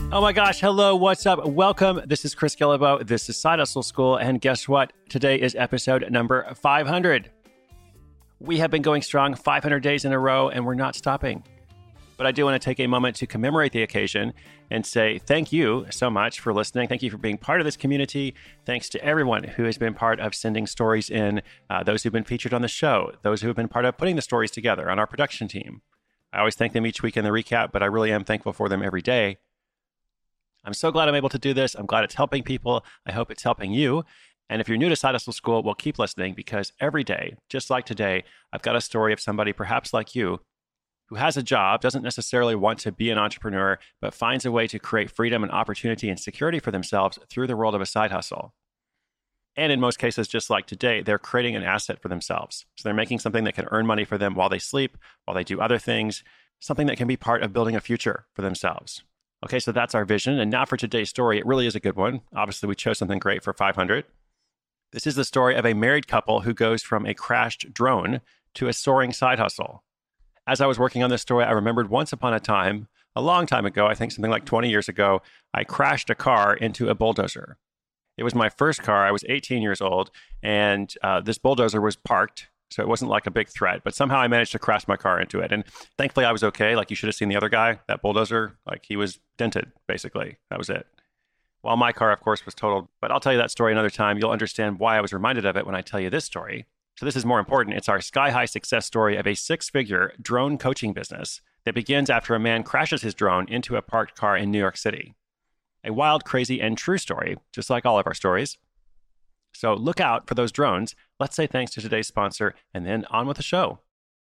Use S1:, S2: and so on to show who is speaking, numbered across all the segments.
S1: Oh my gosh, hello, what's up? Welcome. This is Chris Guillebeau. This is Side Hustle School, and guess what? Today is episode number 500. We have been going strong 500 days in a row, and we're not stopping. But I do want to take a moment to commemorate the occasion and say thank you so much for listening. Thank you for being part of this community. Thanks to everyone who has been part of sending stories in, those who've been featured on the show, those who have been part of putting the stories together on our production team. I always thank them each week in the recap, but I really am thankful for them every day. I'm so glad I'm able to do this. I'm glad it's helping people. I hope it's helping you. And if you're new to Side Hustle School, well, keep listening, because every day, just like today, I've got a story of somebody perhaps like you who has a job, doesn't necessarily want to be an entrepreneur, but finds a way to create freedom and opportunity and security for themselves through the world of a side hustle. And in most cases, just like today, they're creating an asset for themselves. So they're making something that can earn money for them while they sleep, while they do other things, something that can be part of building a future for themselves. Okay, so that's our vision. And now for today's story, it really is a good one. Obviously, we chose something great for 500. This is the story of a married couple who goes from a crashed drone to a soaring side hustle. As I was working on this story, I remembered once upon a time, a long time ago, I think something like 20 years ago, I crashed a car into a bulldozer. It was my first car. I was 18 years old, and this bulldozer was parked. So it wasn't like a big threat, but somehow I managed to crash my car into it. And thankfully I was okay. Like, you should have seen the other guy, that bulldozer, like he was dented, basically. That was it. While my car, of course, was totaled. But I'll tell you that story another time. You'll understand why I was reminded of it when I tell you this story. So this is more important. It's our sky-high success story of a 6-figure drone coaching business that begins after a man crashes his drone into a parked car in New York City. A wild, crazy, and true story, just like all of our stories. So look out for those drones. Let's say thanks to today's sponsor, and then on with the show.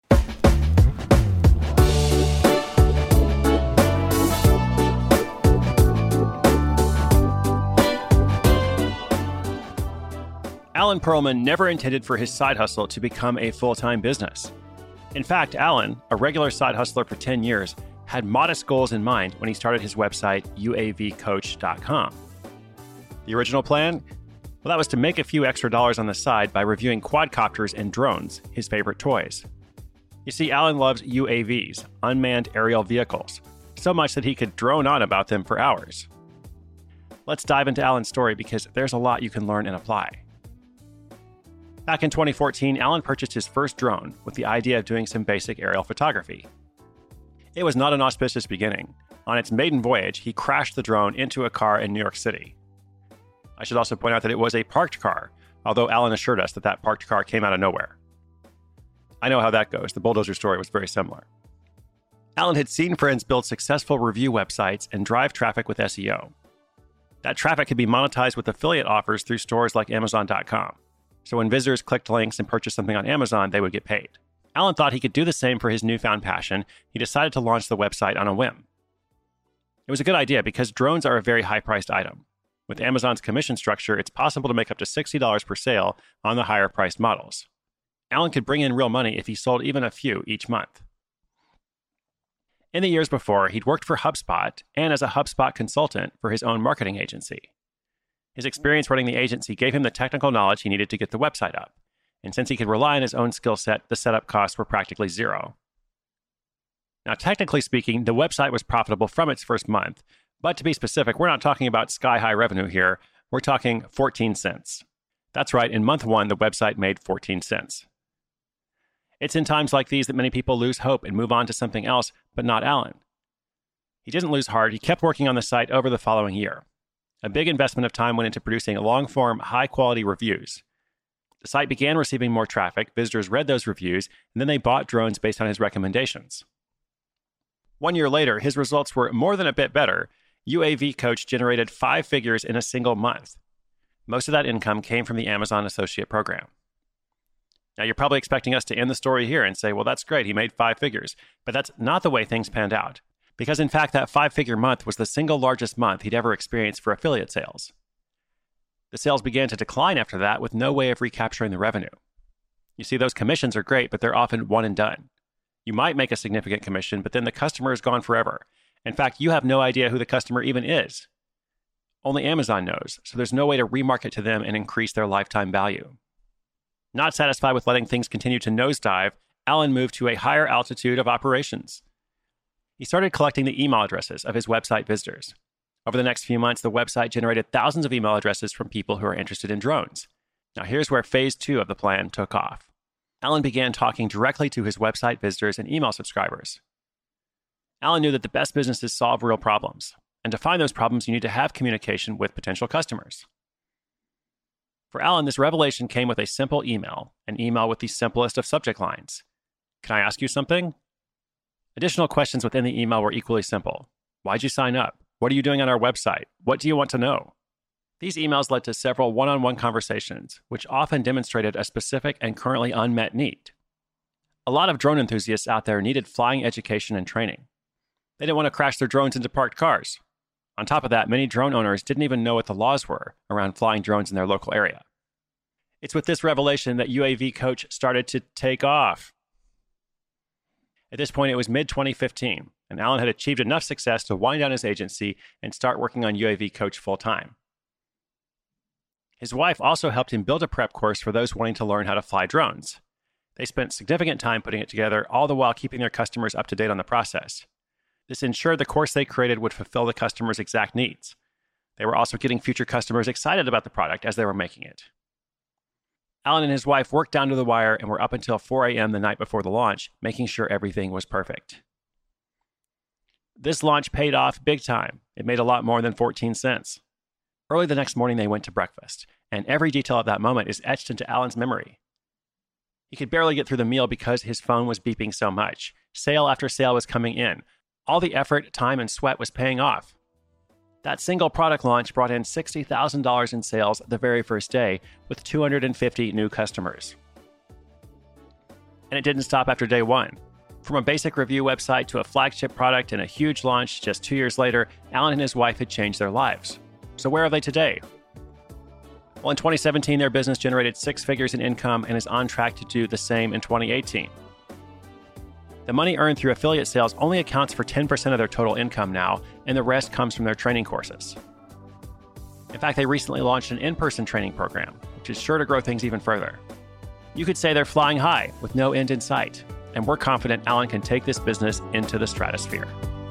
S1: Alan Perlman never intended for his side hustle to become a full-time business. In fact, Alan, a regular side hustler for 10 years, had modest goals in mind when he started his website, uavcoach.com. The original plan? Well, that was to make a few extra dollars on the side by reviewing quadcopters and drones, his favorite toys. You see, Alan loves UAVs, unmanned aerial vehicles, so much that he could drone on about them for hours. Let's dive into Alan's story, because there's a lot you can learn and apply. Back in 2014, Alan purchased his first drone with the idea of doing some basic aerial photography. It was not an auspicious beginning. On its maiden voyage, he crashed the drone into a car in New York City. I should also point out that it was a parked car, although Alan assured us that parked car came out of nowhere. I know how that goes. The bulldozer story was very similar. Alan had seen friends build successful review websites and drive traffic with SEO. That traffic could be monetized with affiliate offers through stores like Amazon.com. So when visitors clicked links and purchased something on Amazon, they would get paid. Alan thought he could do the same for his newfound passion. He decided to launch the website on a whim. It was a good idea because drones are a very high-priced item. With Amazon's commission structure, it's possible to make up to $60 per sale on the higher-priced models. Alan could bring in real money if he sold even a few each month. In the years before, he'd worked for HubSpot and as a HubSpot consultant for his own marketing agency. His experience running the agency gave him the technical knowledge he needed to get the website up. And since he could rely on his own skill set, the setup costs were practically zero. Now, technically speaking, the website was profitable from its first month. But to be specific, we're not talking about sky-high revenue here. We're talking 14 cents. That's right, in month 1, the website made 14 cents. It's in times like these that many people lose hope and move on to something else, but not Alan. He didn't lose heart. He kept working on the site over the following year. A big investment of time went into producing long-form, high-quality reviews. The site began receiving more traffic, visitors read those reviews, and then they bought drones based on his recommendations. 1 year later, his results were more than a bit better. UAV Coach generated 5 figures in a single month. Most of that income came from the Amazon Associate Program. Now, you're probably expecting us to end the story here and say, well, that's great, he made 5 figures. But that's not the way things panned out. Because in fact, that 5-figure month was the single largest month he'd ever experienced for affiliate sales. The sales began to decline after that with no way of recapturing the revenue. You see, those commissions are great, but they're often one and done. You might make a significant commission, but then the customer is gone forever. In fact, you have no idea who the customer even is. Only Amazon knows, so there's no way to remarket to them and increase their lifetime value. Not satisfied with letting things continue to nosedive, Alan moved to a higher altitude of operations. He started collecting the email addresses of his website visitors. Over the next few months, the website generated thousands of email addresses from people who are interested in drones. Now, here's where phase 2 of the plan took off. Alan began talking directly to his website visitors and email subscribers. Alan knew that the best businesses solve real problems, and to find those problems, you need to have communication with potential customers. For Alan, this revelation came with a simple email, an email with the simplest of subject lines. Can I ask you something? Additional questions within the email were equally simple. Why'd you sign up? What are you doing on our website? What do you want to know? These emails led to several one-on-one conversations, which often demonstrated a specific and currently unmet need. A lot of drone enthusiasts out there needed flying education and training. They didn't want to crash their drones into parked cars. On top of that, many drone owners didn't even know what the laws were around flying drones in their local area. It's with this revelation that UAV Coach started to take off. At this point, it was mid-2015, and Alan had achieved enough success to wind down his agency and start working on UAV Coach full-time. His wife also helped him build a prep course for those wanting to learn how to fly drones. They spent significant time putting it together, all the while keeping their customers up to date on the process. This ensured the course they created would fulfill the customer's exact needs. They were also getting future customers excited about the product as they were making it. Alan and his wife worked down to the wire and were up until 4 a.m. the night before the launch, making sure everything was perfect. This launch paid off big time. It made a lot more than 14 cents. Early the next morning, they went to breakfast, and every detail of that moment is etched into Alan's memory. He could barely get through the meal because his phone was beeping so much. Sale after sale was coming in. All the effort, time, and sweat was paying off. That single product launch brought in $60,000 in sales the very first day, with 250 new customers. And it didn't stop after day one. From a basic review website to a flagship product and a huge launch just 2 years later, Alan and his wife had changed their lives. So where are they today? Well, in 2017, their business generated 6 figures in income and is on track to do the same in 2018. The money earned through affiliate sales only accounts for 10% of their total income now, and the rest comes from their training courses. In fact, they recently launched an in-person training program, which is sure to grow things even further. You could say they're flying high with no end in sight, and we're confident Alan can take this business into the stratosphere.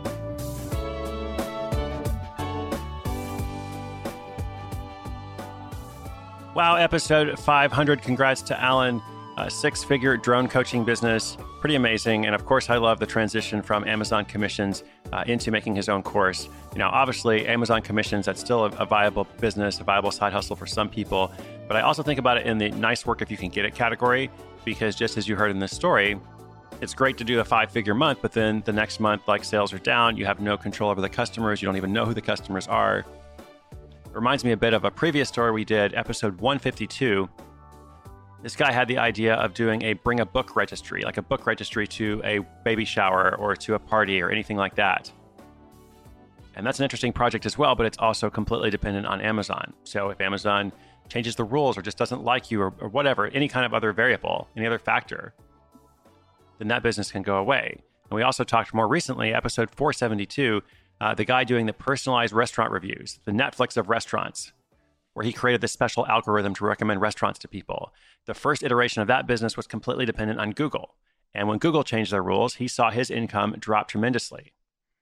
S1: Wow, episode 500. Congrats to Alan. A 6-figure drone coaching business. Pretty amazing. And of course, I love the transition from Amazon commissions into making his own course. You know, obviously, Amazon commissions, that's still a viable business, a viable side hustle for some people. But I also think about it in the nice work if you can get it category, because just as you heard in this story, it's great to do a 5-figure month, but then the next month, like, sales are down. You have no control over the customers. You don't even know who the customers are. It reminds me a bit of a previous story we did, episode 152. This guy had the idea of doing a bring a book registry, like a book registry to a baby shower or to a party or anything like that. And that's an interesting project as well, but it's also completely dependent on Amazon. So if Amazon changes the rules or just doesn't like you or whatever, any kind of other variable, any other factor, then that business can go away. And we also talked more recently, episode 472, the guy doing the personalized restaurant reviews, the Netflix of restaurants, where he created this special algorithm to recommend restaurants to people. The first iteration of that business was completely dependent on Google. And when Google changed their rules, he saw his income drop tremendously.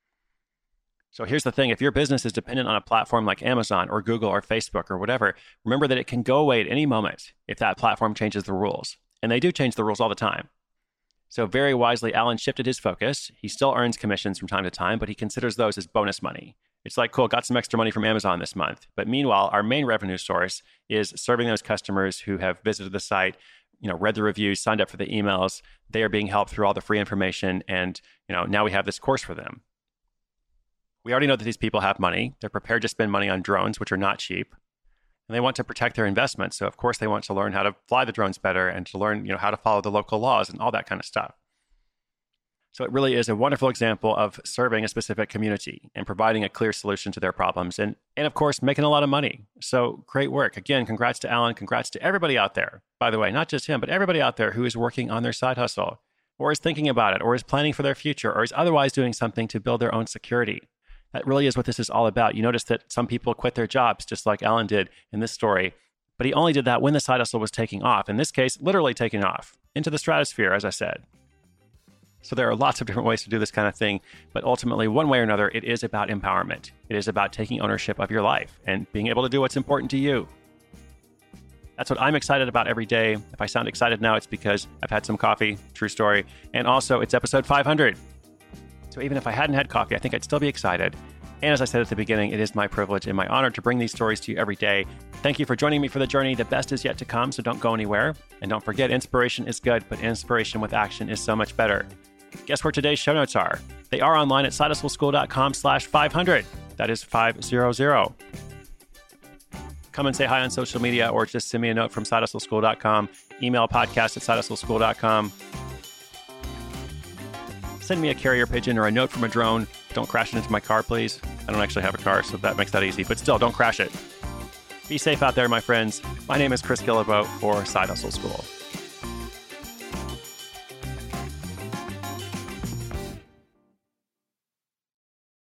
S1: So here's the thing. If your business is dependent on a platform like Amazon or Google or Facebook or whatever, remember that it can go away at any moment if that platform changes the rules. And they do change the rules all the time. So very wisely, Alan shifted his focus. He still earns commissions from time to time, but he considers those as bonus money. It's like, cool, got some extra money from Amazon this month. But meanwhile, our main revenue source is serving those customers who have visited the site, read the reviews, signed up for the emails. They are being helped through all the free information. And, now we have this course for them. We already know that these people have money. They're prepared to spend money on drones, which are not cheap. And they want to protect their investments. So of course they want to learn how to fly the drones better and to learn, how to follow the local laws and all that kind of stuff. So it really is a wonderful example of serving a specific community and providing a clear solution to their problems and of course, making a lot of money. So great work. Again, congrats to Alan. Congrats to everybody out there. By the way, not just him, but everybody out there who is working on their side hustle or is thinking about it or is planning for their future or is otherwise doing something to build their own security. That really is what this is all about. You notice that some people quit their jobs, just like Alan did in this story, but he only did that when the side hustle was taking off. In this case, literally taking off into the stratosphere, as I said. So there are lots of different ways to do this kind of thing, but ultimately, one way or another, it is about empowerment. It is about taking ownership of your life and being able to do what's important to you. That's what I'm excited about every day. If I sound excited now, it's because I've had some coffee, true story, and also it's episode 500. So even if I hadn't had coffee, I think I'd still be excited. And as I said at the beginning, it is my privilege and my honor to bring these stories to you every day. Thank you for joining me for the journey. The best is yet to come, so don't go anywhere. And don't forget, inspiration is good, but inspiration with action is so much better. Guess where today's show notes are? They are online at sidehustleschool.com/500. That is 500. Come and say hi on social media or just send me a note from sidehustleschool.com. Email podcast@sidehustleschool.com. Send me a carrier pigeon or a note from a drone. Don't crash it into my car, please. I don't actually have a car, so that makes that easy. But still, don't crash it. Be safe out there, my friends. My name is Chris Guillebeau for Side Hustle School.